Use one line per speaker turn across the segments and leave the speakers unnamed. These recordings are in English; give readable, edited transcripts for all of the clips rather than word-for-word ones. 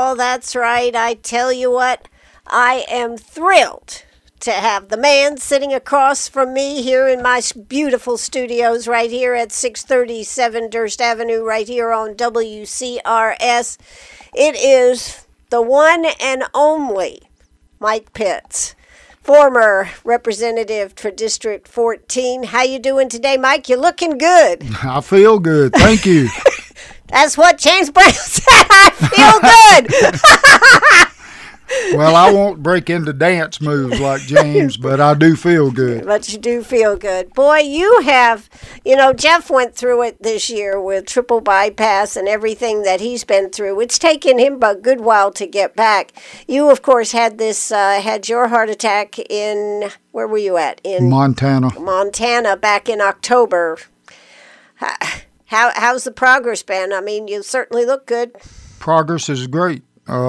Oh, that's right. I tell you what, I am thrilled to have the man sitting across from me here in my beautiful studios right here at 637 Durst Avenue, right here on WCRS. It is the one and only Mike Pitts, former representative for District 14. How you doing today, Mike? You're looking good.
I feel good. Thank you.
That's what James Brown said. I feel good.
Well, I won't break into dance moves like James, but I do feel good.
But you do feel good. Boy, you have, Jeff went through it this year with triple bypass and everything that he's been through. It's taken him a good while to get back. You, of course, had your heart attack in, where were you at? In
Montana.
Montana back in October. How's the progress been? I mean, you certainly look good.
Progress is great.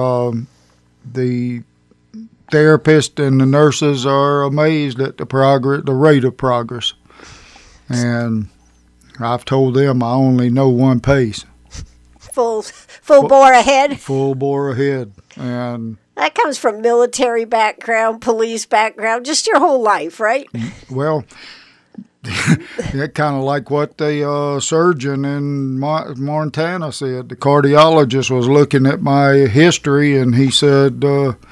The therapists and the nurses are amazed at the rate of progress. And I've told them I only know one pace.
Full bore ahead?
Full bore ahead. And
that comes from military background, police background, just your whole life, right?
Well, it's kind of like what the surgeon in Montana said. The cardiologist was looking at my history, and he said,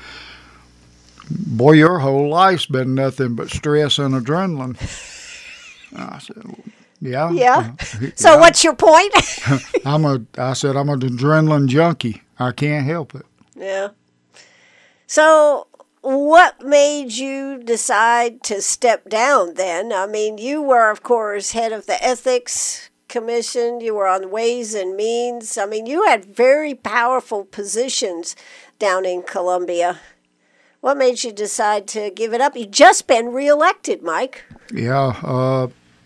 boy, your whole life's been nothing but stress and adrenaline. I said, yeah.
Yeah. So what's your point?
I said, I'm an adrenaline junkie. I can't help it.
Yeah. So what made you decide to step down then? I mean, you were, of course, head of the Ethics Commission. You were on Ways and Means. I mean, you had very powerful positions down in Columbia. What made you decide to give it up? You've just been reelected, Mike.
Yeah.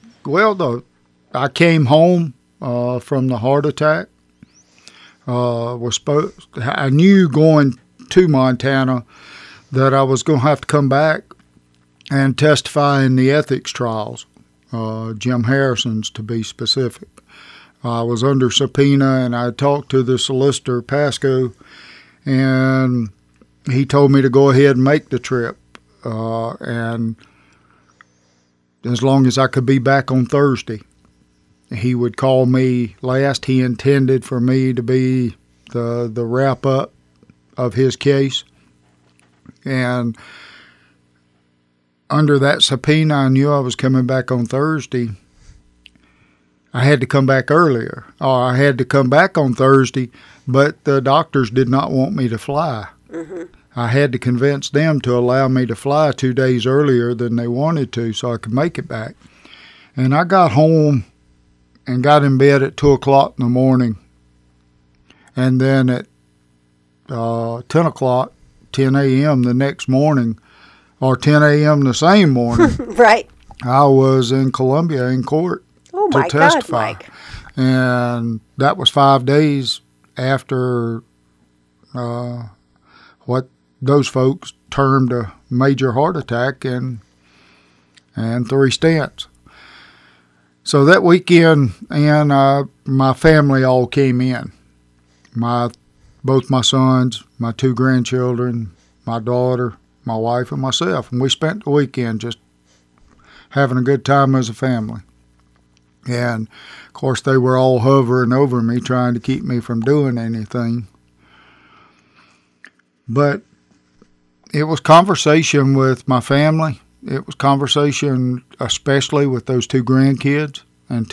I came home from the heart attack. I knew going to Montana that I was going to have to come back and testify in the ethics trials, Jim Harrison's to be specific. I was under subpoena, and I talked to the solicitor, Pasco, and he told me to go ahead and make the trip, and as long as I could be back on Thursday. He would call me last. He intended for me to be the wrap-up of his case. And under that subpoena, I knew I was coming back on Thursday. I had to come back earlier. Or I had to come back on Thursday, but the doctors did not want me to fly. Mm-hmm. I had to convince them to allow me to fly 2 days earlier than they wanted to so I could make it back. And I got home and got in bed at 2 o'clock in the morning. And then at 10 o'clock, 10 a.m. the next morning, or 10 a.m. the same morning,
right?
I was in Columbia in court to testify.
God, Mike.
And that was 5 days after what those folks termed a major heart attack and 3 stents. So that weekend, and my family all came in. Both my sons, my 2 grandchildren, my daughter, my wife, and myself. And we spent the weekend just having a good time as a family. And, of course, they were all hovering over me, trying to keep me from doing anything. But it was conversation with my family. It was conversation especially with those 2 grandkids, and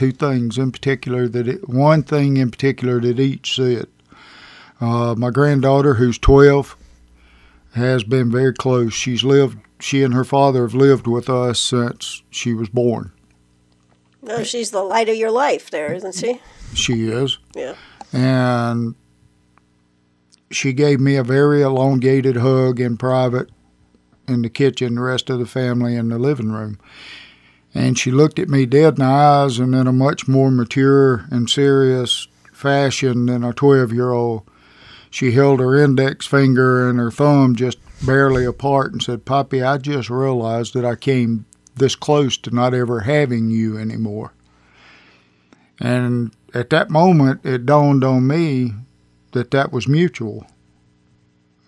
one thing in particular that each said. My granddaughter, who's 12, has been very close. She and her father have lived with us since she was born.
No, she's the light of your life there, isn't she?
She is.
Yeah.
And she gave me a very elongated hug in private in the kitchen, the rest of the family in the living room. And she looked at me dead in the eyes, and in a much more mature and serious fashion than a 12-year-old, she held her index finger and her thumb just barely apart and said, "Poppy, I just realized that I came this close to not ever having you anymore." And at that moment, it dawned on me that was mutual.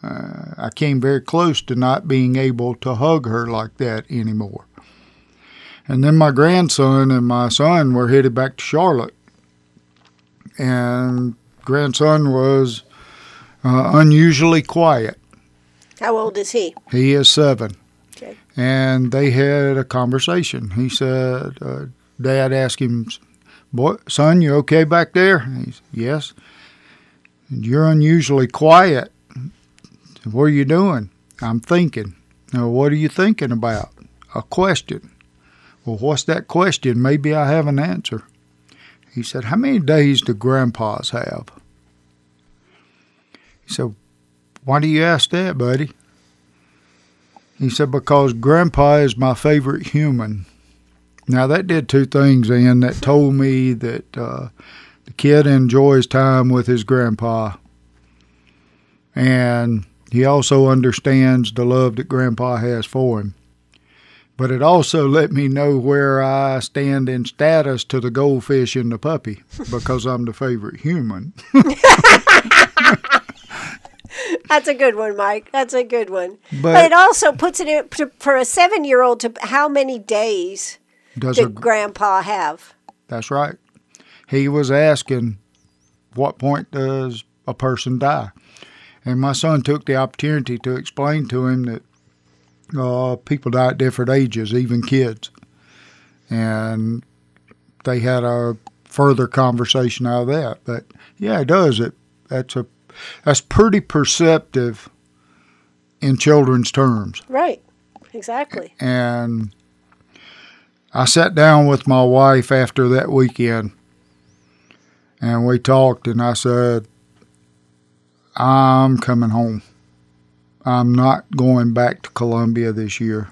I came very close to not being able to hug her like that anymore. And then my grandson and my son were headed back to Charlotte. And grandson was unusually quiet.
How old is he?
He is 7.
Okay.
And they had a conversation. He said, Dad asked him, "Boy, son, you okay back there?" He said, "Yes." "You're unusually quiet. What are you doing?" "I'm thinking." "Now, what are you thinking about?" "A question." "Well, what's that question? Maybe I have an answer." He said, "How many days do grandpas have?" He said, "Why do you ask that, buddy?" He said, "Because Grandpa is my favorite human." Now, that did 2 things, Ian. That told me that the kid enjoys time with his grandpa, and he also understands the love that Grandpa has for him. But it also let me know where I stand in status to the goldfish and the puppy, because I'm the favorite human.
That's a good one, Mike. That's a good one. But it also puts it in, for a 7-year-old, to how many days did Grandpa have?
That's right. He was asking, what point does a person die? And my son took the opportunity to explain to him that people die at different ages, even kids. And they had a further conversation out of that. But yeah, it does. That's pretty perceptive in children's terms.
Right. Exactly.
And I sat down with my wife after that weekend, and we talked, and I said, "I'm coming home. I'm not going back to Columbia this year."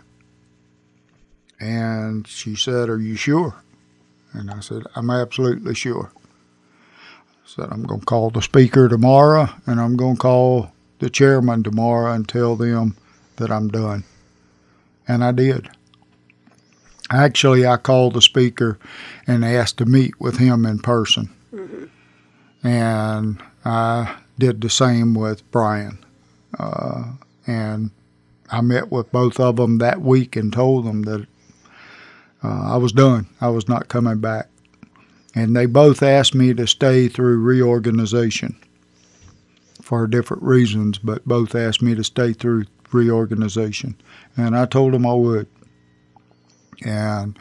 And she said, "Are you sure?" And I said, "I'm absolutely sure." I said, "I'm going to call the speaker tomorrow, and I'm going to call the chairman tomorrow and tell them that I'm done." And I did. Actually, I called the speaker and asked to meet with him in person. Mm-hmm. And I did the same with Brian. And I met with both of them that week and told them that I was done. I was not coming back. And they both asked me to stay through reorganization for different reasons, but both asked me to stay through reorganization. And I told them I would. And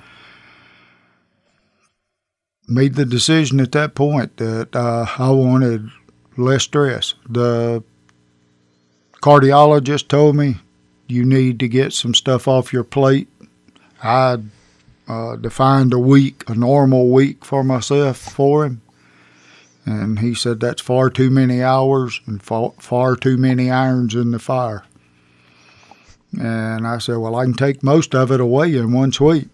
made the decision at that point that I wanted less stress. The cardiologist told me, "You need to get some stuff off your plate." I defined a normal week for myself for him. And he said, "That's far too many hours and far too many irons in the fire." And I said, "Well, I can take most of it away in one sweep."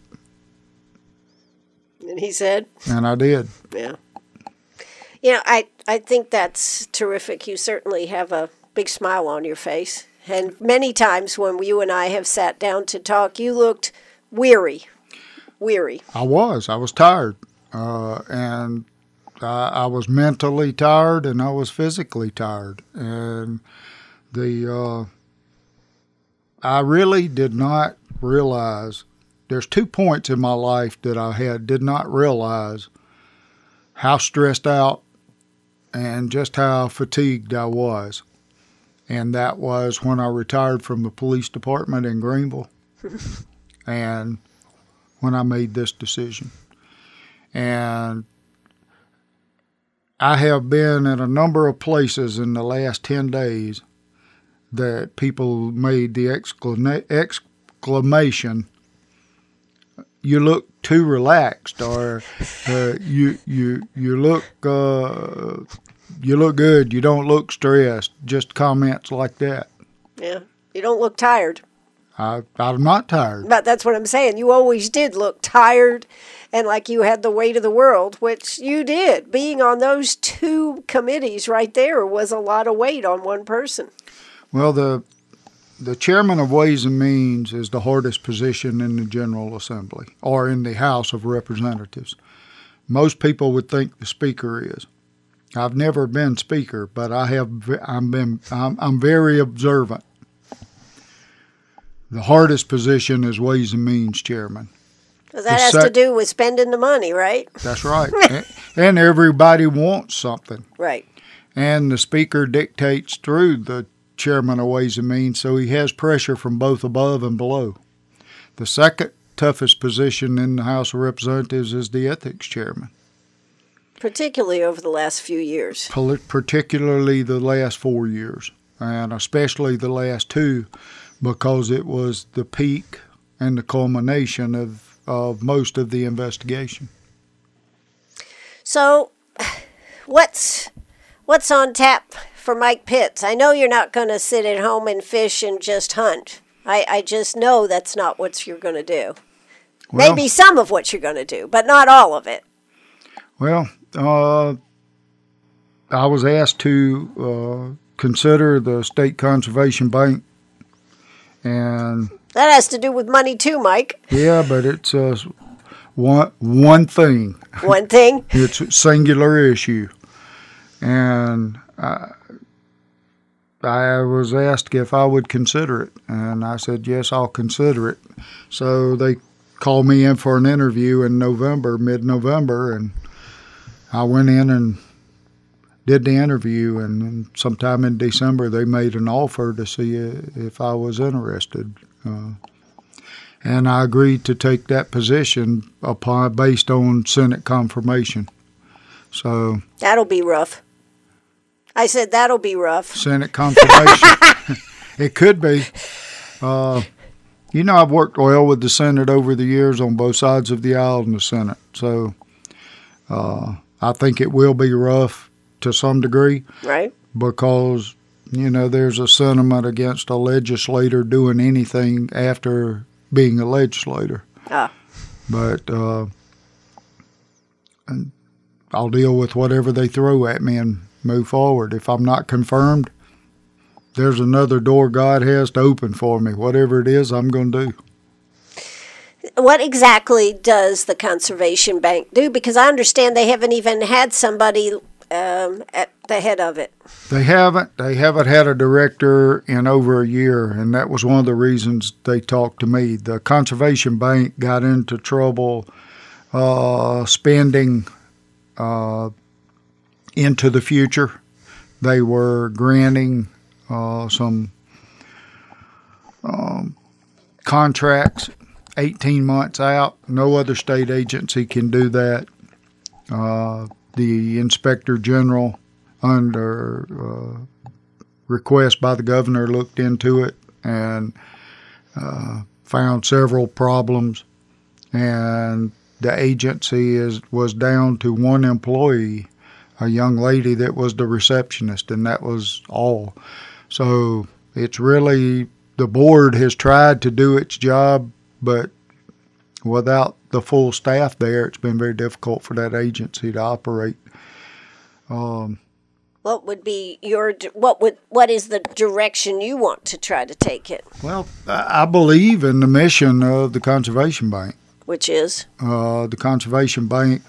And he said?
And I did.
Yeah. I think that's terrific. You certainly have a big smile on your face. And many times when you and I have sat down to talk, you looked weary.
I was tired. And I was mentally tired, and I was physically tired. And I really did not realize, there's 2 points in my life that I did not realize how stressed out and just how fatigued I was. And that was when I retired from the police department in Greenville and when I made this decision. And I have been in a number of places in the last 10 days that people made the exclamation, "You look too relaxed," or you look good. You don't look stressed. Just comments like that.
Yeah, you don't look tired.
I'm not tired.
But that's what I'm saying. You always did look tired and like you had the weight of the world, which you did. Being on those 2 committees right there was a lot of weight on one person.
Well, the chairman of Ways and Means is the hardest position in the General Assembly or in the House of Representatives. Most people would think the speaker is. I've never been speaker, but I'm very observant. The hardest position is Ways and Means Chairman.
Well, that has to do with spending the money, right?
That's right. And everybody wants something.
Right.
And the speaker dictates through the chairman of Ways and Means, so he has pressure from both above and below. The second toughest position in the House of Representatives is the ethics chairman.
Particularly over the last few years.
Particularly the last 4 years, and especially the last 2, because it was the peak and the culmination of most of the investigation.
So, what's on tap for Mike Pitts? I know you're not going to sit at home and fish and just hunt. I just know that's not what you're going to do. Well, maybe some of what you're going to do, but not all of it.
Well, I was asked to consider the State Conservation Bank, and
that has to do with money too, Mike.
Yeah, but it's one thing.
One thing?
It's a singular issue. And I was asked if I would consider it, and I said, yes, I'll consider it. So they called me in for an interview in November, mid-November, and I went in and did the interview, and sometime in December they made an offer to see if I was interested. And I agreed to take that position based on Senate confirmation. So
that'll be rough. I said that'll be rough.
Senate confirmation. It could be. I've worked well with the Senate over the years on both sides of the aisle in the Senate. So I think it will be rough to some degree.
Right.
Because, there's a sentiment against a legislator doing anything after being a legislator. But I'll deal with whatever they throw at me and move forward. If I'm not confirmed, there's another door God has to open for me. Whatever it is, I'm going to do.
What exactly does the Conservation Bank do? Because I understand they haven't even had somebody at the head of it.
They haven't had a director in over a year, and that was one of the reasons they talked to me. The Conservation Bank got into trouble spending into the future. They were granting some contracts 18 months out. No other state agency can do that. The Inspector General, under request by the governor, looked into it and found several problems. And the agency was down to one employee, a young lady that was the receptionist, and that was all. So it's really, the board has tried to do its job, but without the full staff there, it's been very difficult for that agency to operate.
What would be what is the direction you want to try to take it?
Well, I believe in the mission of the Conservation Bank.
Which is?
The Conservation Bank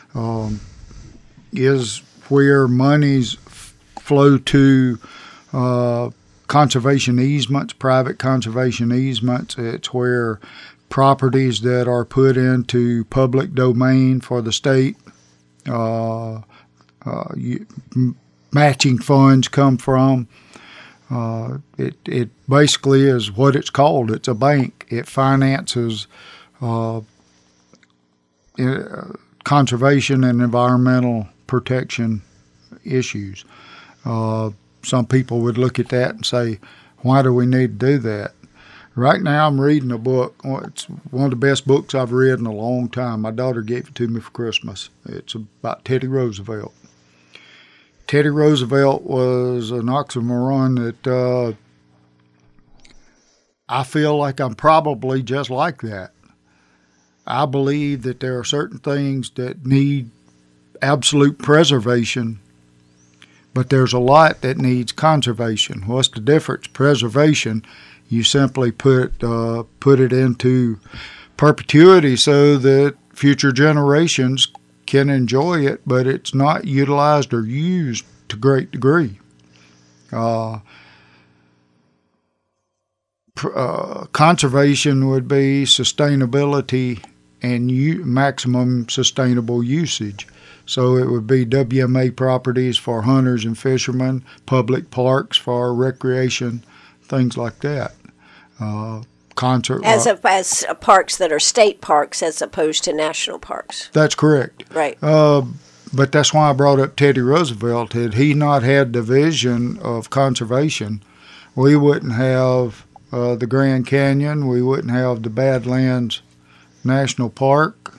is where monies flow to conservation easements, private conservation easements. It's where properties that are put into public domain for the state, matching funds come from. It basically is what it's called. It's a bank. It finances conservation and environmental protection issues. Some people would look at that and say, why do we need to do that? Right now I'm reading a book. It's one of the best books I've read in a long time. My daughter gave it to me for Christmas. It's about Teddy Roosevelt. Teddy Roosevelt was an oxymoron that I feel like I'm probably just like that. I believe that there are certain things that need absolute preservation, but there's a lot that needs conservation. What's the difference? Preservation, you simply put it into perpetuity so that future generations can enjoy it, but it's not utilized or used to great degree. Conservation would be sustainability and maximum sustainable usage. So it would be WMA properties for hunters and fishermen, public parks for recreation, things like that.
As parks that are state parks as opposed to national parks.
That's correct.
Right.
But that's why I brought up Teddy Roosevelt. Had he not had the vision of conservation, we wouldn't have the Grand Canyon, we wouldn't have the Badlands National Park,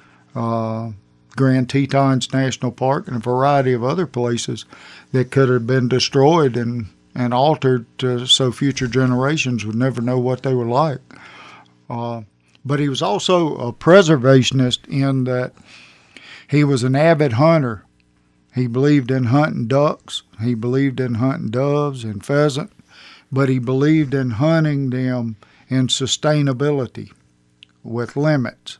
Grand Tetons National Park, and a variety of other places that could have been destroyed and altered so future generations would never know what they were like. But he was also a preservationist in that he was an avid hunter. He believed in hunting ducks, he believed in hunting doves and pheasant, but he believed in hunting them in sustainability with limits.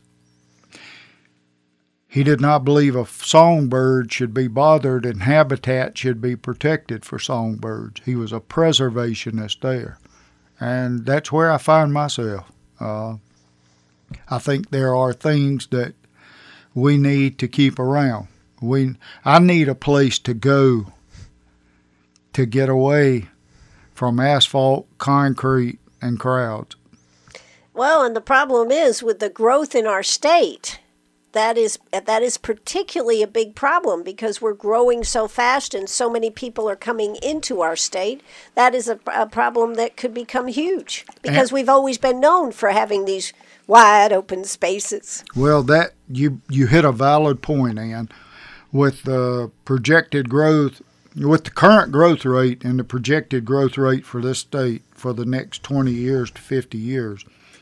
He did not believe a songbird should be bothered and habitat should be protected for songbirds. He was a preservationist there. And that's where I find myself. I think there are things that we need to keep around. I need a place to go to get away from asphalt, concrete, and crowds.
Well, and the problem is with the growth in our state, that is particularly a big problem because we're growing so fast and so many people are coming into our state. That is a problem that could become huge because we've always been known for having these wide open spaces.
Well, that you hit a valid point, Ann. With the projected growth, with the current growth rate and the projected growth rate for this state for the next 20 years to 50 years,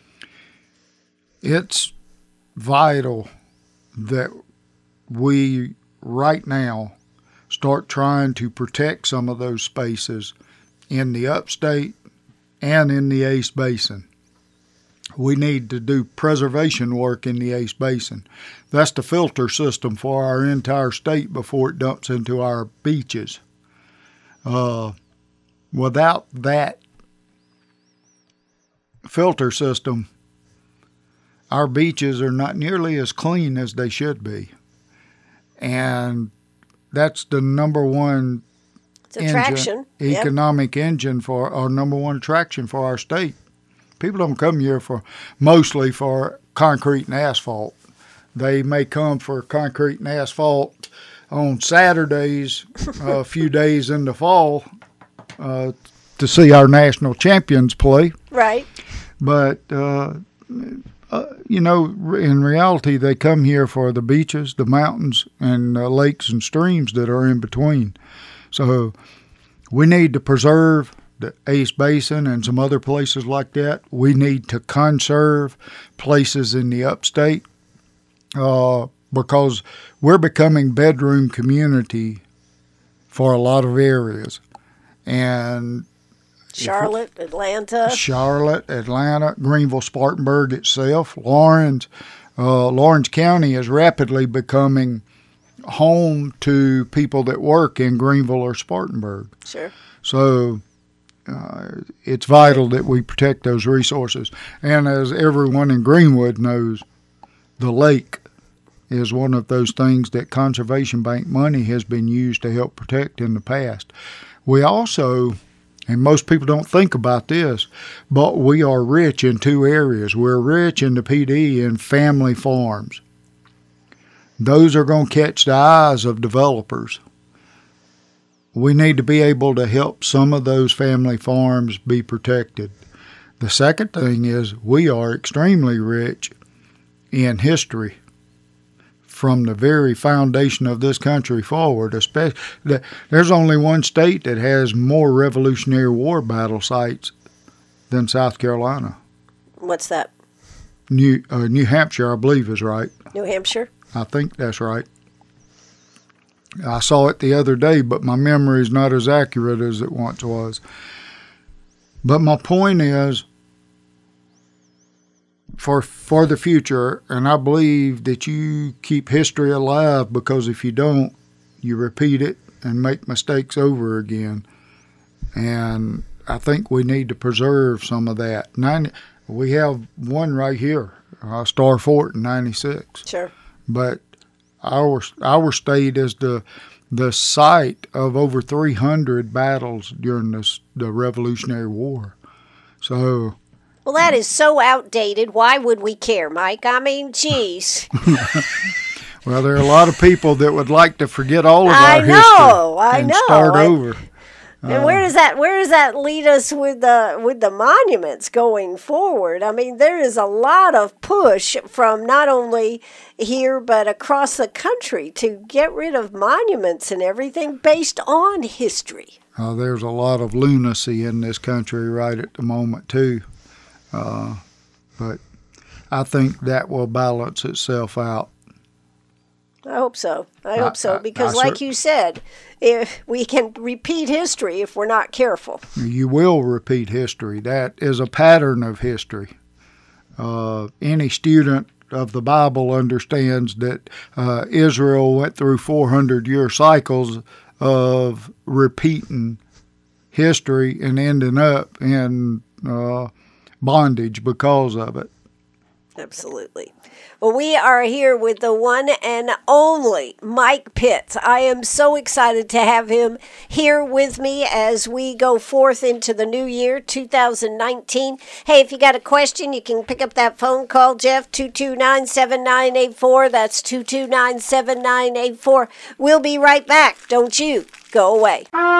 it's vital that we right now start trying to protect some of those spaces in the upstate and in the Ace Basin. We need to do preservation work in the Ace Basin. That's the filter system for our entire state before it dumps into our beaches. Without that filter system, our beaches are not nearly as clean as they should be. And that's the number one economic engine for our number one attraction for our state. People don't come here mostly for concrete and asphalt. They may come for concrete and asphalt on Saturdays, a few days in the fall, to see our national champions play.
Right.
But, in reality, they come here for the beaches, the mountains, and lakes and streams that are in between. So we need to preserve the Ace Basin and some other places like that. We need to conserve places in the upstate because we're becoming bedroom community for a lot of areas. And
Charlotte, Atlanta,
Greenville, Spartanburg itself, Lawrence County is rapidly becoming home to people that work in Greenville or Spartanburg.
Sure.
So it's vital that we protect those resources. And as everyone in Greenwood knows, the lake is one of those things that Conservation Bank money has been used to help protect in the past. We also, and most people don't think about this, but we are rich in two areas. We're rich in the PD and family farms. Those are going to catch the eyes of developers. We need to be able to help some of those family farms be protected. The second thing is we are extremely rich in history from the very foundation of this country forward. Especially, there's only one state that has more Revolutionary War battle sites than South Carolina.
What's that?
New Hampshire, I believe, is right.
New Hampshire?
I think that's right. I saw it the other day, but my memory is not as accurate as it once was. But my point is, for the future, and I believe that you keep history alive, because if you don't, you repeat it and make mistakes over again. And I think we need to preserve some of that. We have one right here, Star Fort in '96.
Sure.
But our state is the site of over 300 battles during the Revolutionary War. So.
Well, that is so outdated. Why would we care, Mike? I mean, geez.
Well, there are a lot of people that would like to forget all of our history and start over.
And where does that lead us with the monuments going forward? I mean, there is a lot of push from not only here but across the country to get rid of monuments and everything based on history.
There's a lot of lunacy in this country right at the moment too, but I think that will balance itself out.
I hope so. I hope so, because like you said, if we can repeat history if we're not careful.
You will repeat history. That is a pattern of history. Any student of the Bible understands that Israel went through 400-year cycles of repeating history and ending up in bondage because of it.
Absolutely. Well, we are here with the one and only Mike Pitts. I am so excited to have him here with me as we go forth into the new year, 2019. Hey, if you got a question, you can pick up that phone call, Jeff, 229-7984. That's 229-7984. We'll be right back. Don't you go away.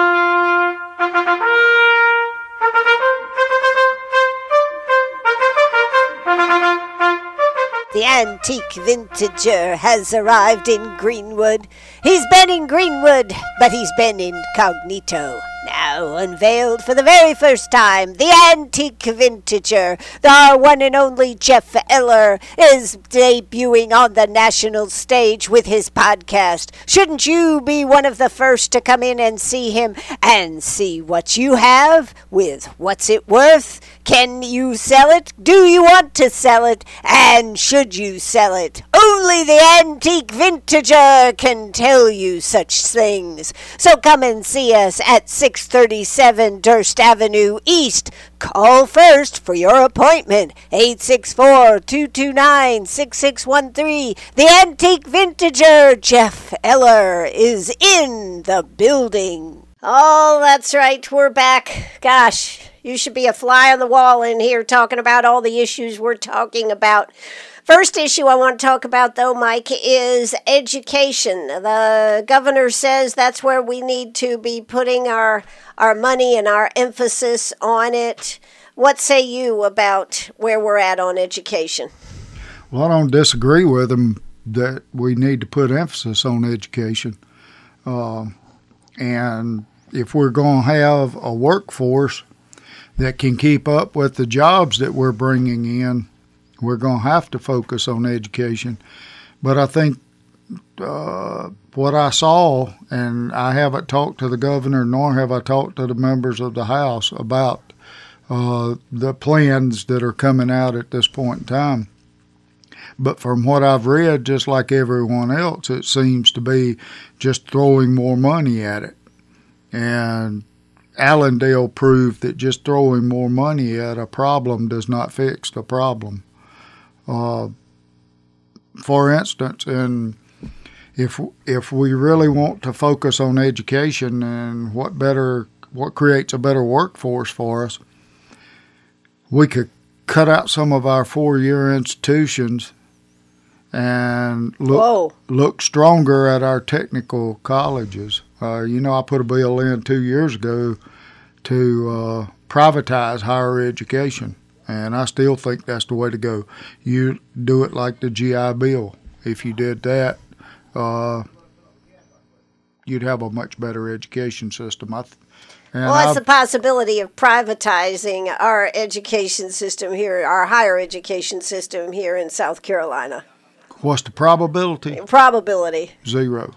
The antique vintager has arrived in Greenwood. He's been in Greenwood, but he's been incognito. Now unveiled for the very first time, the antique vintager, our one and only Jeff Eller, is debuting on the national stage with his podcast. Shouldn't you be one of the first to come in and see him and see what you have with What's It Worth? Can you sell it? Do you want to sell it? And should you sell it? Only the antique vintager can tell you such things. So come and see us at 637 Durst Avenue East. Call first for your appointment. 864-229-6613. The antique vintager, Jeff Eller, is in the building. Oh, that's right. We're back. Gosh, you should be a fly on the wall in here talking about all the issues we're talking about. First issue I want to talk about, though, Mike, is education. The governor says that's where we need to be putting our money and our emphasis on it. What say you about where we're at on education?
Well, I don't disagree with him that we need to put emphasis on education. And if we're going to have a workforce that can keep up with the jobs that we're bringing in, we're going to have to focus on education. But I think what I saw, and I haven't talked to the governor, nor have I talked to the members of the House about the plans that are coming out at this point in time. But from what I've read, just like everyone else, it seems to be just throwing more money at it. And Allendale proved that just throwing more money at a problem does not fix the problem. For instance, and if we really want to focus on education and what creates a better workforce for us, we could cut out some of our four-year institutions and look stronger at our technical colleges. I put a bill in 2 years ago to privatize higher education, and I still think that's the way to go. You do it like the GI Bill. If you did that, you'd have a much better education system. What's
the possibility of privatizing our education system here, our higher education system here in South Carolina?
What's the probability?
Probability.
0.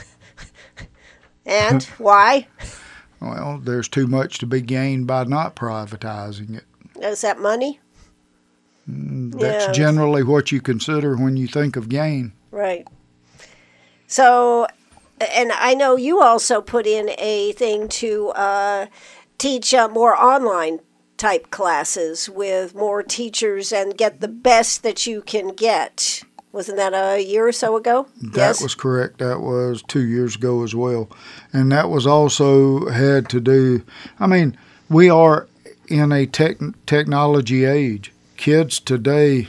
And why?
Well, there's too much to be gained by not privatizing it.
Is that money?
That's
Yeah.
generally what you consider when you think of gain.
Right. So, and I know you also put in a thing to teach more online type classes with more teachers and get the best that you can get. Wasn't that a year or so ago?
That was correct. That was 2 years ago as well. And that was also had to do, I mean, we are in a technology age. Kids today,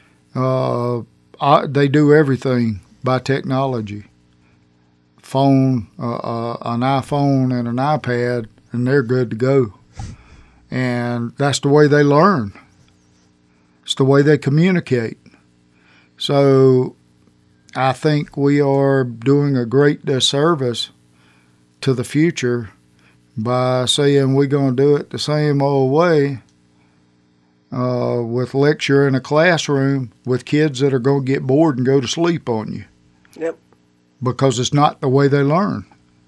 they do everything by technology. Phone, an iPhone and an iPad, and they're good to go. And that's the way they learn. It's the way they communicate. So I think we are doing a great disservice to the future by saying we're going to do it the same old way with lecture in a classroom with kids that are going to get bored and go to sleep on you.
Yep.
Because it's not the way they learn.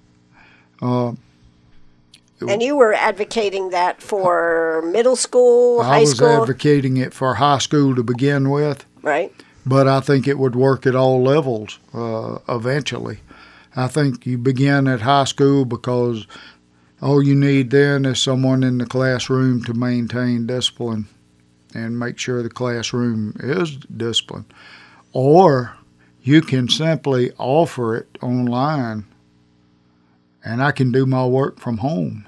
And you were advocating that for middle school, high school?
I was advocating it for high school to begin with.
Right.
But I think it would work at all levels eventually. I think you begin at high school because all you need then is someone in the classroom to maintain discipline and make sure the classroom is disciplined. Or you can simply offer it online, and I can do my work from home.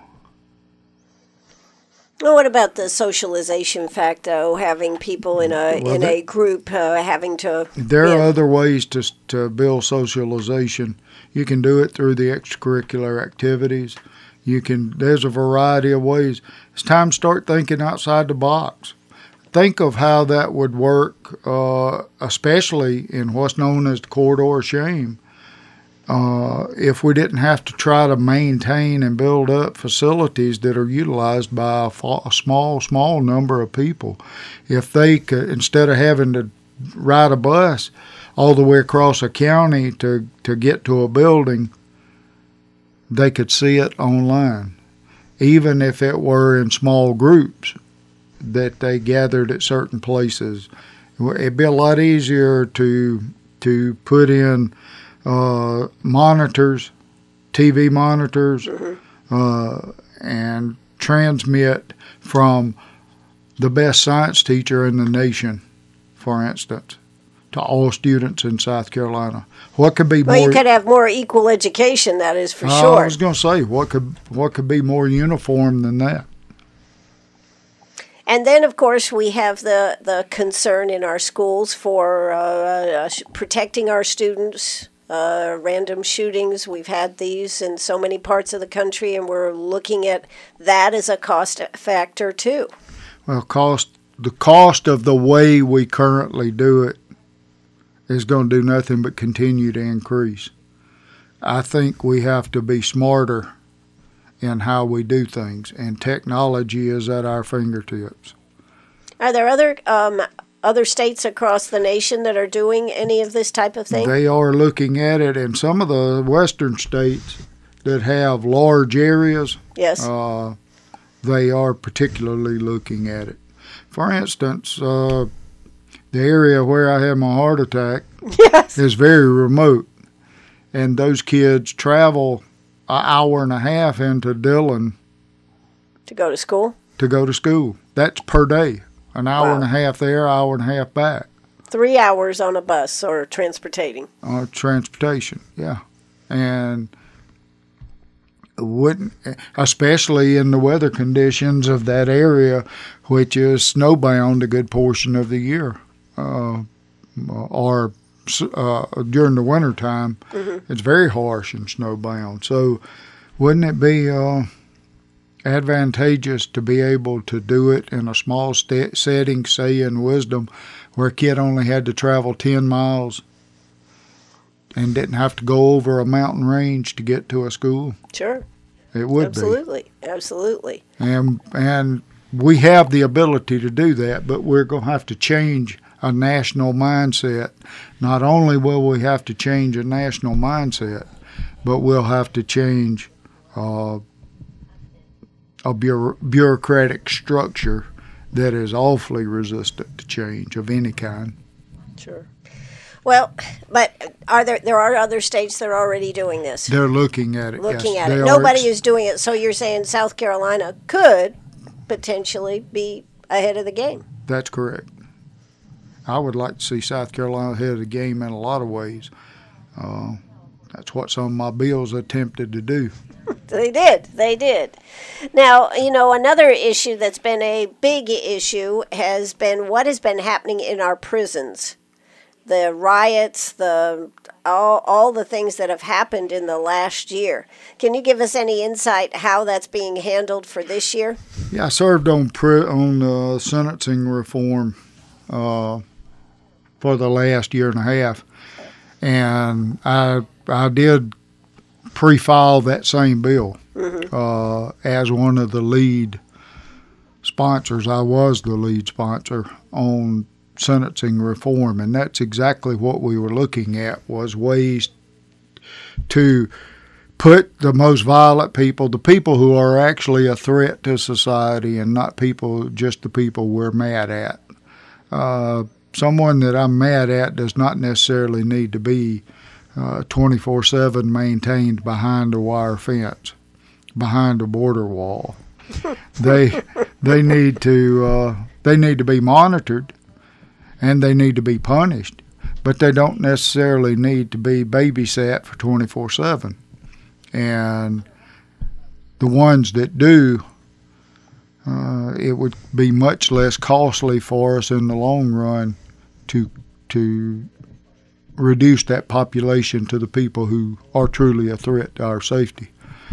Well, what about the socialization fact, though? Having people in a group having to.
There are other ways to build socialization. You can do it through the extracurricular activities. There's a variety of ways. It's time to start thinking outside the box. Think of how that would work, especially in what's known as the corridor of shame. If we didn't have to try to maintain and build up facilities that are utilized by a small number of people. If they could, instead of having to ride a bus all the way across a county to get to a building, they could see it online, even if it were in small groups that they gathered at certain places. It'd be a lot easier to put in monitors, TV monitors, and transmit from the best science teacher in the nation, for instance, to all students in South Carolina. What could be more?
Well, you could have more equal education, that is for sure.
I was going to say, what could be more uniform than that?
And then, of course, we have the concern in our schools for protecting our students. Random shootings, we've had these in so many parts of the country, and we're looking at that as a cost factor too.
Well, the cost of the way we currently do it is going to do nothing but continue to increase. I think we have to be smarter in how we do things, and technology is at our fingertips.
Are there other states across the nation that are doing any of this type of thing?
They are looking at it, and some of the western states that have large areas,
yes,
they are particularly looking at it. For instance, the area where I had my heart attack
yes,
is very remote, and those kids travel an hour and a half into Dillon
to go to school.
That's per day. An hour
Wow.
and a half there, hour and a half back.
3 hours on a bus or transportation,
Yeah. And wouldn't, especially in the weather conditions of that area, which is snowbound a good portion of the year, or during the wintertime, it's very harsh and snowbound. So wouldn't it be advantageous to be able to do it in a small setting, say in Wisdom, where a kid only had to travel 10 miles and didn't have to go over a mountain range to get to a school?
Sure.
It would
Absolutely. Absolutely.
And we have the ability to do that, but we're going to have to change a national mindset. Not only will we have to change a national mindset, but we'll have to change a bureaucratic structure that is awfully resistant to change of any kind.
Sure. Well, but there are other states that are already doing this?
They're looking at it.
Looking
yes.
at it. Nobody is doing it. So you're saying South Carolina could potentially be ahead of the game?
That's correct. I would like to see South Carolina ahead of the game in a lot of ways. That's what some of my bills attempted to do.
They did. Now, another issue that's been a big issue has been what has been happening in our prisons. The riots, all the things that have happened in the last year. Can you give us any insight how that's being handled for this year?
Yeah, I served on sentencing reform for the last year and a half, and I did pre-file that same bill as one of the lead sponsors. I was the lead sponsor on sentencing reform, and that's exactly what we were looking at, was ways to put the most violent people, the people who are actually a threat to society and not just the people we're mad at. Someone that I'm mad at does not necessarily need to be 24/7 maintained behind a wire fence, behind a border wall. They need to be monitored, and they need to be punished, but they don't necessarily need to be babysat for 24/7. And the ones that do, it would be much less costly for us in the long run to reduce that population to the people who are truly a threat to our safety.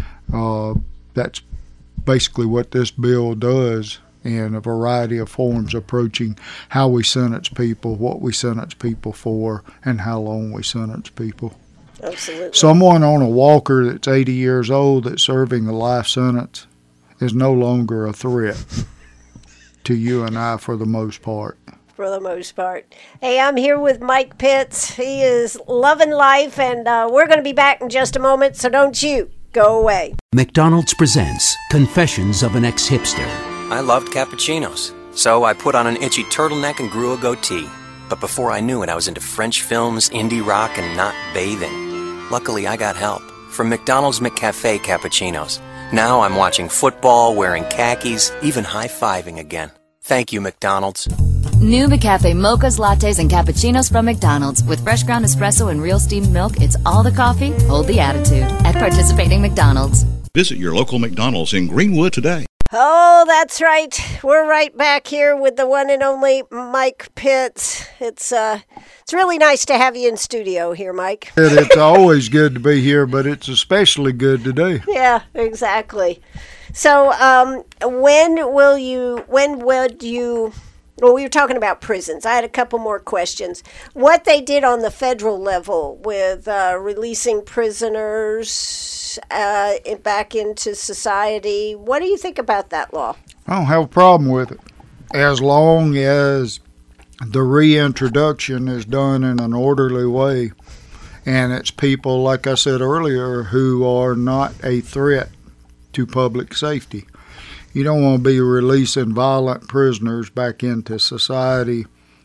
That's basically what this bill does in a variety of forms, approaching how we sentence people, what we sentence people for, and how long we sentence people.
Absolutely.
Someone on a walker that's 80 years old that's serving a life sentence is no longer a threat to you and I for the most part.
For the most part. Hey, I'm here with Mike Pitts. He is loving life, and we're going to be back in just a moment, so don't you go away.
McDonald's presents Confessions of an Ex-Hipster.
I loved cappuccinos, so I put on an itchy turtleneck and grew a goatee. But before I knew it, I was into French films, indie rock, and not bathing. Luckily, I got help from McDonald's McCafe cappuccinos. Now I'm watching football, wearing khakis, even high-fiving again. Thank you, McDonald's.
New McCafe mochas, lattes, and cappuccinos from McDonald's. With fresh ground espresso and real steamed milk, it's all the coffee, hold the attitude. At participating McDonald's.
Visit your local McDonald's in Greenwood today.
Oh, that's right. We're right back here with the one and only Mike Pitts. It's really nice to have you in studio here, Mike.
It's always good to be here, but it's especially good today.
Yeah, exactly. So, when would you... Well, we were talking about prisons. I had a couple more questions. What they did on the federal level with releasing prisoners back into society, what do you think about that law?
I don't have a problem with it, as long as the reintroduction is done in an orderly way, and it's people, like I said earlier, who are not a threat to public safety. You don't want to be releasing violent prisoners back into society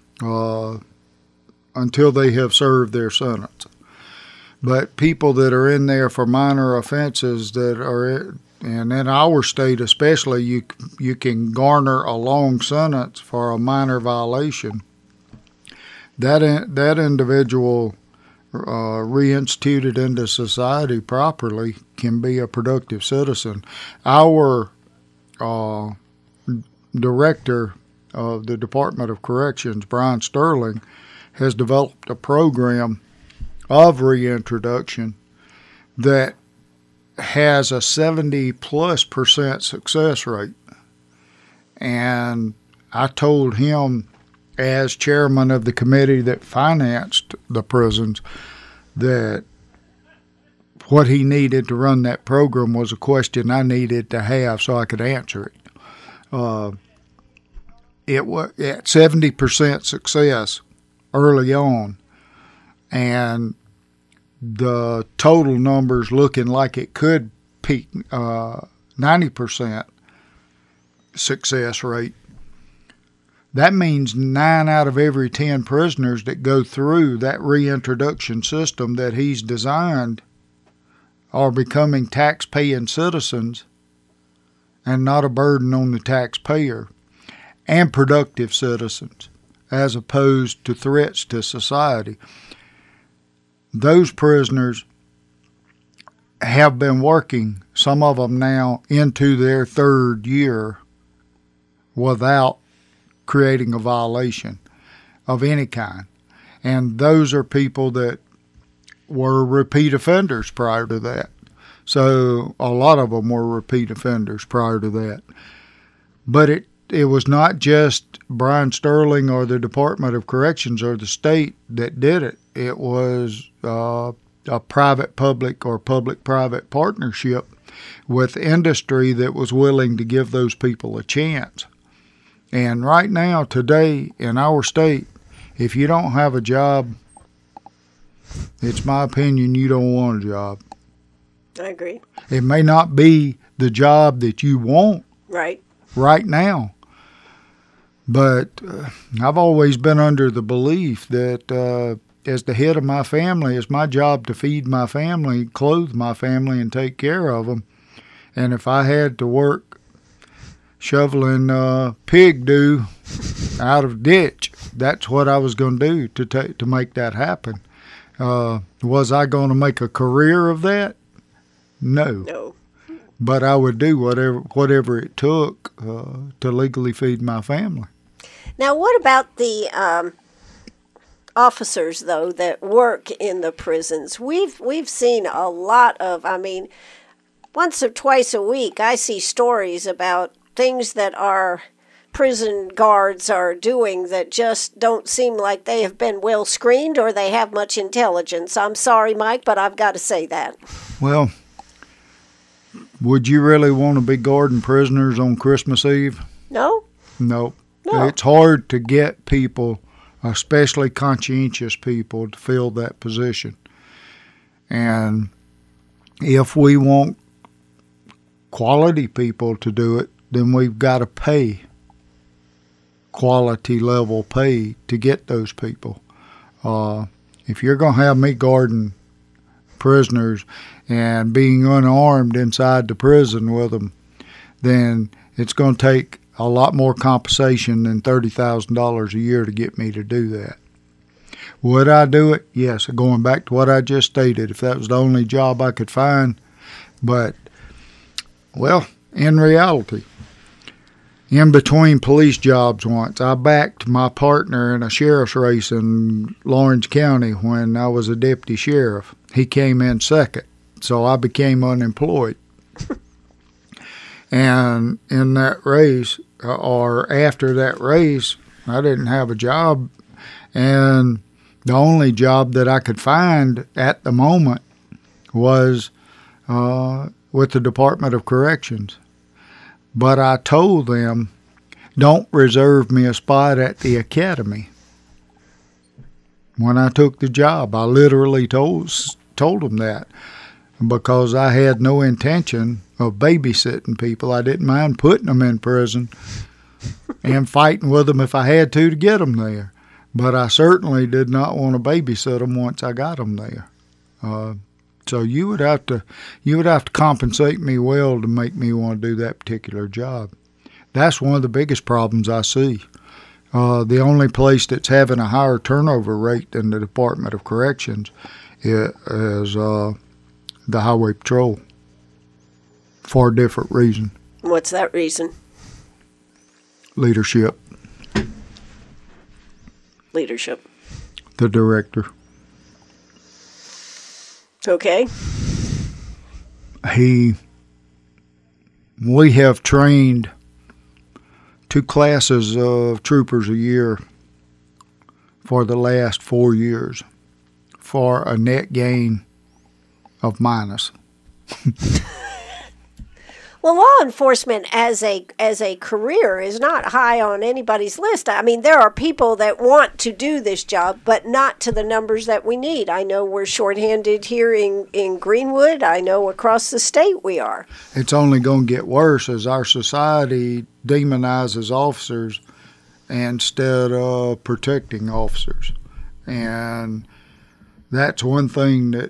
until they have served their sentence. But people that are in there for minor offenses and in our state especially, you can garner a long sentence for a minor violation. That individual reinstituted into society properly can be a productive citizen. Our director of the Department of Corrections, Brian Sterling, has developed a program of reintroduction that has a 70+% success rate. And I told him, as chairman of the committee that financed the prisons, that what he needed to run that program was a question I needed to have so I could answer it. It was at 70% success early on, and the total numbers looking like it could peak 90% success rate. that means 9 out of every 10 prisoners that go through that reintroduction system that he's designed are becoming tax-paying citizens and not a burden on the taxpayer, and productive citizens, as opposed to threats to society. Those prisoners have been working, some of them now into their 3rd year, without creating a violation of any kind. And those are people that were repeat offenders prior to that. So a lot of them were repeat offenders prior to that. But it was not just Brian Sterling or the Department of Corrections or the state that did it. It was a private-public or public-private partnership with industry that was willing to give those people a chance. And right now, today, in our state, if you don't have a job, it's my opinion you don't want a job.
I agree.
It may not be the job that you want right now, but I've always been under the belief that as the head of my family, it's my job to feed my family, clothe my family, and take care of them. And if I had to work shoveling pig doo out of ditch, that's what I was going to do to make that happen. Was I going to make a career of that? No. But I would do whatever it took to legally feed my family.
Now, what about the officers, though, that work in the prisons? We've seen a lot of, once or twice a week, I see stories about things that our prison guards are doing that just don't seem like they have been well screened or they have much intelligence. I'm sorry, Mike, but I've got to say that.
Well, would you really want to be guarding prisoners on Christmas Eve?
No.
It's hard to get people, especially conscientious people, to fill that position. And if we want quality people to do it, then we've got to pay quality level pay to get those people. If you're going to have me guarding prisoners and being unarmed inside the prison with them, then it's going to take a lot more compensation than $30,000 a year to get me to do that. Would I do it? Yes, going back to what I just stated, if that was the only job I could find. But, well, in reality, in between police jobs once, I backed my partner in a sheriff's race in Lawrence County when I was a deputy sheriff. He came in second, so I became unemployed. And in that race, or after that race, I didn't have a job, and the only job that I could find at the moment was with the Department of Corrections. But I told them, don't reserve me a spot at the academy. When I took the job, I literally told them that, because I had no intention of babysitting people. I didn't mind putting them in prison and fighting with them if I had to get them there. But I certainly did not want to babysit them once I got them there. So you would have to compensate me well to make me want to do that particular job. That's one of the biggest problems I see. The only place that's having a higher turnover rate than the Department of Corrections is the Highway Patrol, for a different reason.
What's that reason?
Leadership.
The
director.
Okay.
We have trained 2 classes of troopers a year for the last 4 years for a net gain of minus.
Well, law enforcement as a career is not high on anybody's list. I mean, there are people that want to do this job, but not to the numbers that we need. I know we're shorthanded here in Greenwood. I know across the state we are.
It's only going to get worse as our society demonizes officers instead of protecting officers. And that's one thing that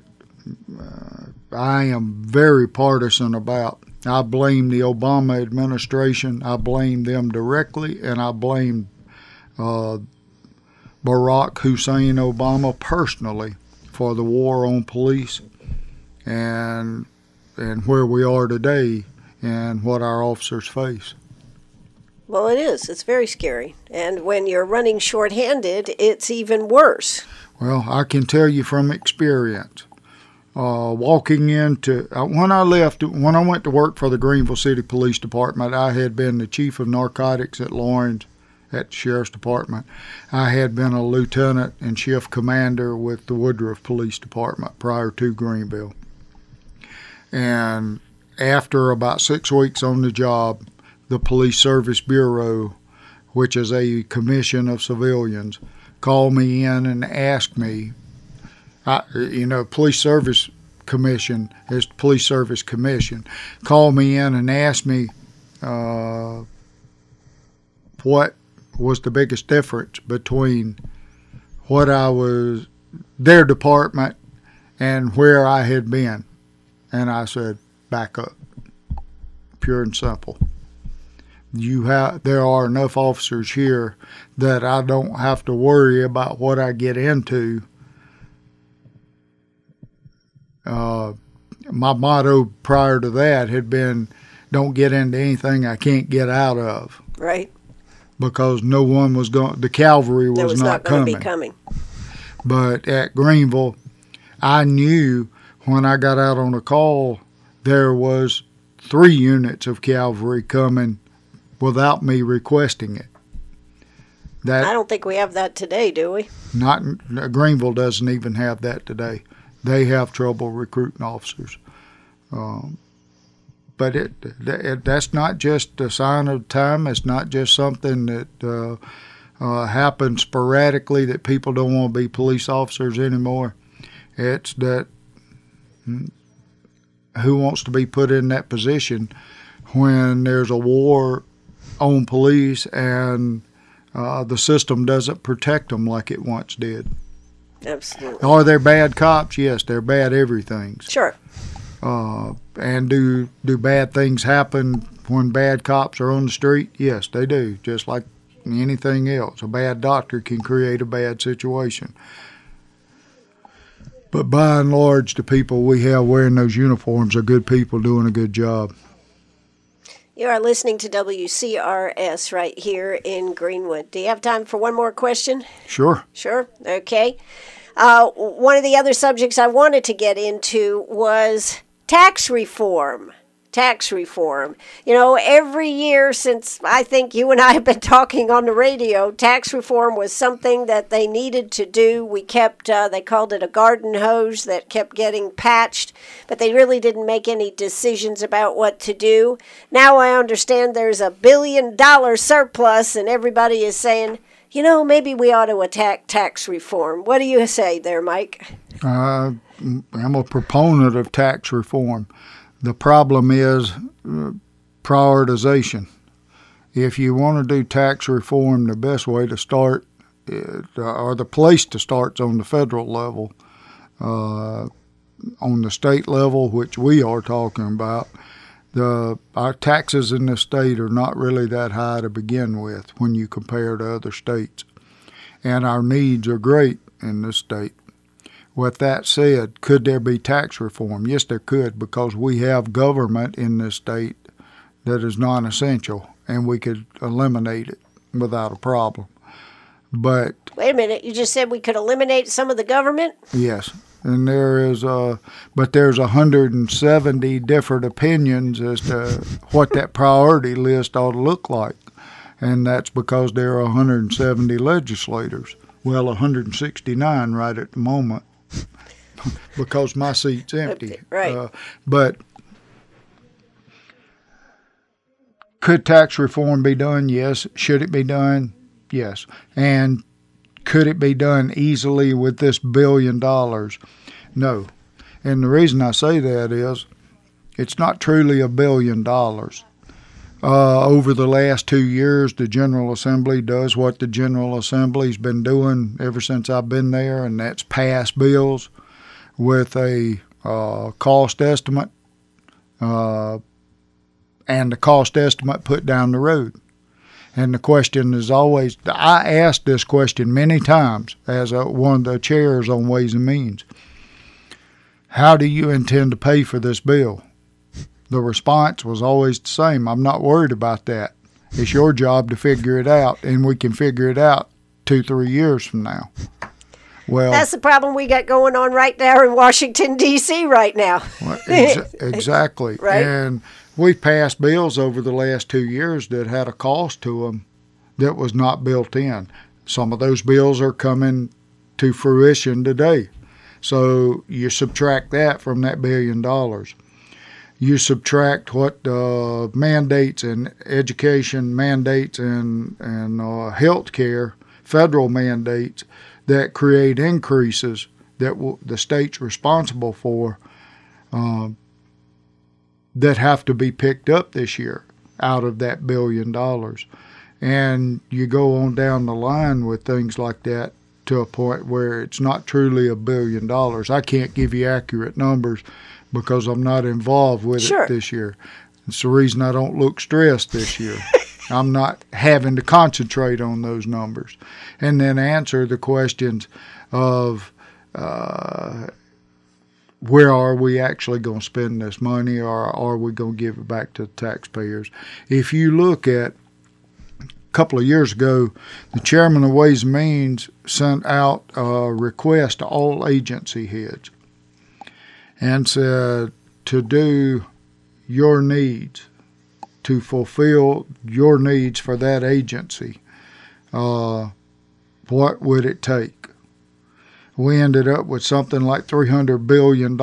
I am very partisan about. I blame the Obama administration. I blame them directly, and I blame Barack Hussein Obama personally for the war on police and where we are today and what our officers face.
Well, it is. It's very scary. And when you're running shorthanded, it's even worse.
Well, I can tell you from experience. Walking into, when I went to work for the Greenville City Police Department, I had been the chief of narcotics at Lawrence at the Sheriff's Department. I had been a lieutenant and shift commander with the Woodruff Police Department prior to Greenville. And after about 6 weeks on the job, the Police Service Bureau, which is a commission of civilians, called me in and asked me, Police Service Commission is Police Service Commission, called me in and asked me what was the biggest difference between what I was, their department, and where I had been. And I said, back up, pure and simple. There are enough officers here that I don't have to worry about what I get into. My motto prior to that had been, don't get into anything I can't get out of.
Right.
Because no one was going, the cavalry was not
going to be coming.
But at Greenville, I knew when I got out on a call, there was 3 units of cavalry coming without me requesting it.
I don't think we have that today, do we?
Greenville doesn't even have that today. They have trouble recruiting officers. But that's not just a sign of time. It's not just something that happens sporadically that people don't want to be police officers anymore. It's that who wants to be put in that position when there's a war on police and the system doesn't protect them like it once did.
Absolutely.
Are there bad cops? Yes, they're bad everything.
Sure.
And do bad things happen when bad cops are on the street? Yes, they do, just like anything else. A bad doctor can create a bad situation. But by and large, the people we have wearing those uniforms are good people doing a good job.
You are listening to WCRS right here in Greenwood. Do you have time for one more question?
Sure.
Sure? Okay. One of the other subjects I wanted to get into was tax reform. Tax reform. You know, every year since I think you and I have been talking on the radio, tax reform was something that they needed to do. We kept, they called it a garden hose that kept getting patched, but they really didn't make any decisions about what to do. Now I understand there's $1 billion surplus and everybody is saying, you know, maybe we ought to attack tax reform. What do you say there, Mike?
I'm a proponent of tax reform. The problem is prioritization. If you want to do tax reform, the best way to start, or the place to start, is on the federal level. On the state level, which we are talking about, our taxes in the state are not really that high to begin with when you compare to other states. And our needs are great in this state. With that said, could there be tax reform? Yes, there could, because we have government in this state that is non-essential, and we could eliminate it without a problem. But
wait a minute, you just said we could eliminate some of the government?
Yes, and there's 170 different opinions as to what that priority list ought to look like, and that's because there are 170 legislators. Well, 169 right at the moment. Because my seat's empty.
Right.
But could tax reform be done? Yes. Should it be done? Yes. And could it be done easily with this $1 billion? No. And the reason I say that is it's not truly $1 billion. Over the last 2 years, the General Assembly does what the General Assembly's been doing ever since I've been there, and that's pass bills with a cost estimate and the cost estimate put down the road. And the question is always, I asked this question many times as one of the chairs on Ways and Means. How do you intend to pay for this bill? The response was always the same. I'm not worried about that. It's your job to figure it out, and we can figure it out 2-3 years from now. Well,
that's the problem we got going on right now in Washington, D.C. right now.
Well, exactly.
Right.
And we passed bills over the last 2 years that had a cost to them that was not built in. Some of those bills are coming to fruition today. So you subtract that from that $1 billion. You subtract what mandates in education, mandates in health care, federal mandates that create increases that the state's responsible for that have to be picked up this year out of that $1 billion. And you go on down the line with things like that to a point where it's not truly $1 billion. I can't give you accurate numbers because I'm not involved with it this year. It's the reason I don't look stressed this year. I'm not having to concentrate on those numbers. And then answer the questions of where are we actually going to spend this money, or are we going to give it back to the taxpayers? If you look at a couple of years ago, the chairman of Ways and Means sent out a request to all agency heads and said to do your needs, to fulfill your needs for that agency, what would it take? We ended up with something like $300 billion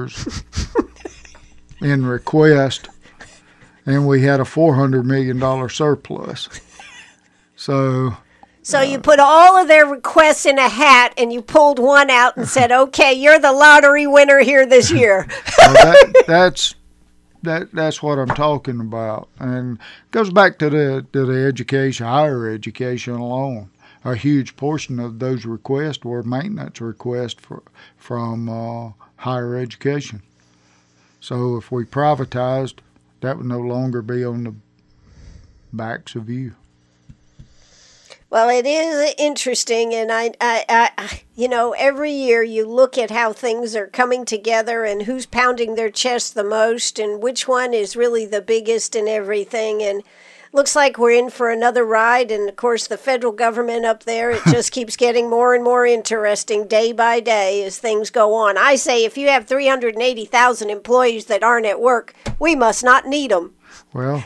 in request, and we had a $400 million surplus. So
you put all of their requests in a hat, and you pulled one out and said, "Okay, you're the lottery winner here this year."
That's what I'm talking about, and it goes back to the education, higher education alone. A huge portion of those requests were maintenance requests from higher education. So if we privatized, that would no longer be on the backs of you.
Well, it is interesting, and I every year you look at how things are coming together and who's pounding their chest the most and which one is really the biggest and everything, and looks like we're in for another ride. And of course, the federal government up there, it just keeps getting more and more interesting day by day as things go on. I say if you have 380,000 employees that aren't at work, we must not need them.
Well,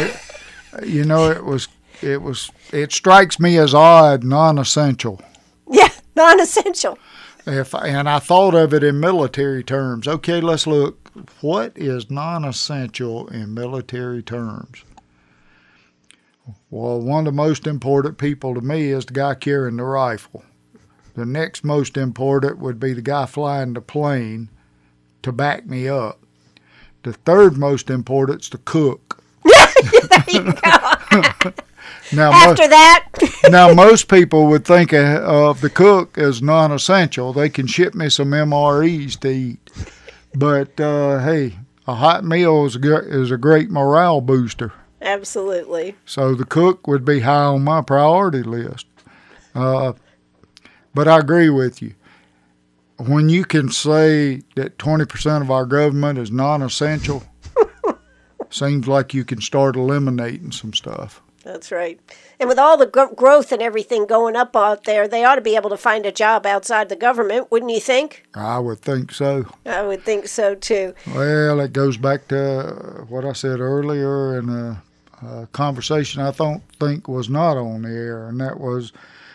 it strikes me as odd, non-essential.
Yeah, non-essential.
And I thought of it in military terms. Okay, let's look. What is non-essential in military terms? Well, one of the most important people to me is the guy carrying the rifle. The next most important would be the guy flying the plane to back me up. The third most important is the cook.
There you go.
Now,
that.
Most people would think of the cook as non-essential. They can ship me some MREs to eat. But, hey, a hot meal is a great morale booster.
Absolutely.
So the cook would be high on my priority list. But I agree with you. When you can say that 20% of our government is non-essential, seems like you can start eliminating some stuff.
That's right. And with all the growth and everything going up out there, they ought to be able to find a job outside the government, wouldn't you think?
I would think so.
I would think so, too.
Well, it goes back to what I said earlier in a conversation I don't think was not on the air, and that was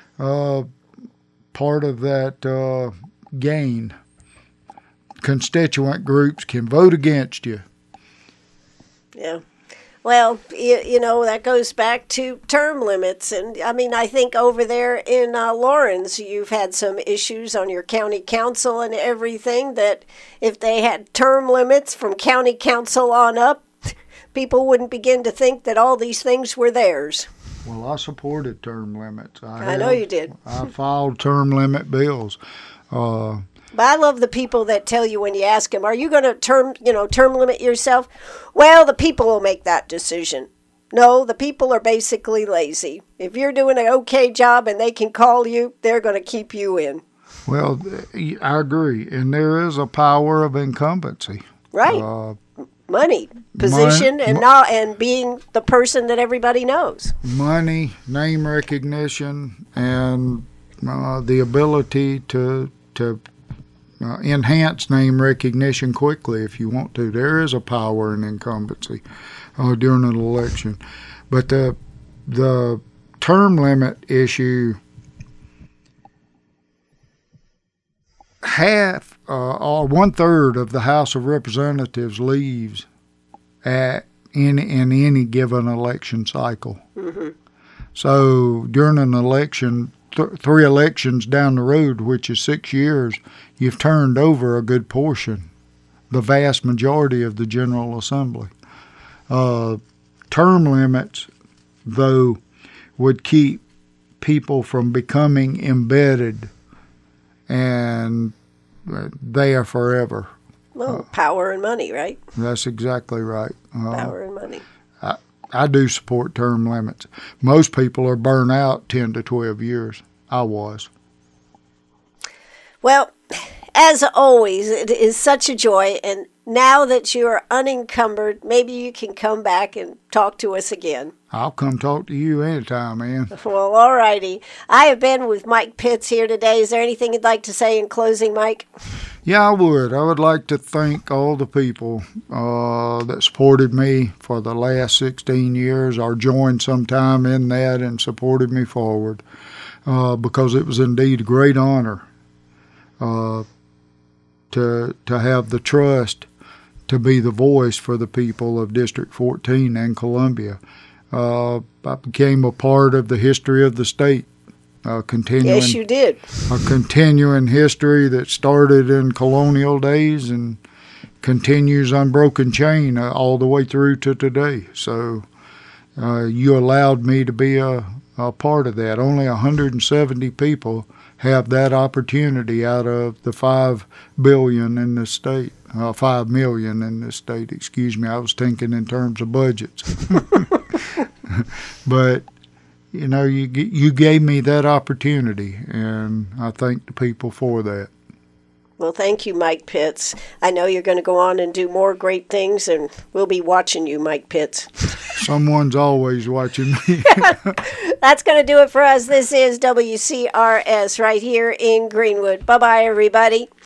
part of that gain. Constituent groups can vote against you.
Yeah. Well, that goes back to term limits. And, I think over there in Lawrence, you've had some issues on your county council and everything that if they had term limits from county council on up, people wouldn't begin to think that all these things were theirs.
Well, I supported term limits.
I know you did.
I filed term limit bills.
But I love the people that tell you when you ask them, are you going to term limit yourself? Well, the people will make that decision. No, the people are basically lazy. If you're doing an okay job and they can call you, they're going to keep you in.
Well, I agree. And there is a power of incumbency.
Right. Money, position, and being the person that everybody knows.
Money, name recognition, and the ability to enhance name recognition quickly if you want to. There is a power in incumbency during an election. But the term limit issue, half or 1/3 of the House of Representatives leaves in any given election cycle. Mm-hmm. So during an election, 3 elections down the road, which is 6 years, you've turned over a good portion, the vast majority of the General Assembly. Term limits, though, would keep people from becoming embedded and there forever.
Well, power and money, right?
That's exactly right.
Power and money.
I do support term limits. Most people are burned out 10 to 12 years. I was.
Well, as always, it is such a joy. And now that you are unencumbered, maybe you can come back and talk to us again.
I'll come talk to you anytime, man.
Well, all righty. I have been with Mike Pitts here today. Is there anything you'd like to say in closing, Mike?
Yeah, I would. I would like to thank all the people that supported me for the last 16 years or joined sometime in that and supported me forward because it was indeed a great honor to have the trust to be the voice for the people of District 14 and Columbia. I became a part of the history of the state.
Yes, you did.
A continuing history that started in colonial days and continues unbroken chain all the way through to today. So you allowed me to be a part of that. Only 170 people have that opportunity out of the 5 billion in this state. 5 million in this state, excuse me. I was thinking in terms of budgets. But you know, you gave me that opportunity, and I thank the people for that.
Well, thank you, Mike Pitts. I know you're going to go on and do more great things, and we'll be watching you, Mike Pitts.
Someone's always watching me.
That's going to do it for us. This is WCRS right here in Greenwood. Bye-bye, everybody.